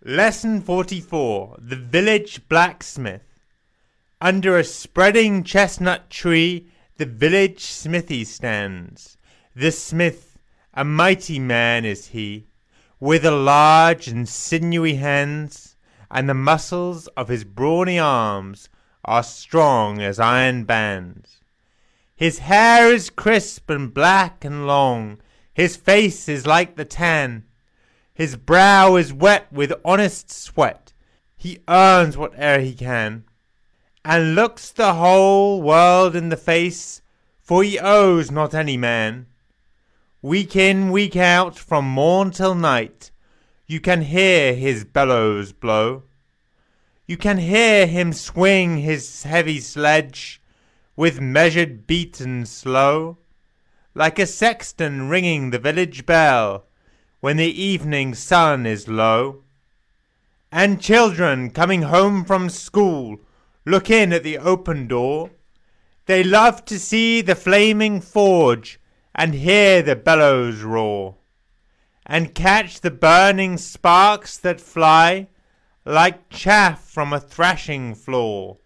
Lesson 44. The Village Blacksmith. Under a spreading chestnut tree the village smithy stands. The smith, a mighty man is he, with large and sinewy hands, and the muscles of his brawny arms are strong as iron bands. His hair is crisp and black and long, his face is like the tan. His brow is wet with honest sweat, he earns whate'er he can, and looks the whole world in the face, for he owes not any man. Week in, week out, from morn till night, you can hear his bellows blow. You can hear him swing his heavy sledge, with measured beat and slow, like a sexton ringing the village bell, when the evening sun is low. And children coming home from school look in at the open door. They love to see the flaming forge and hear the bellows roar, and catch the burning sparks that fly like chaff from a thrashing floor.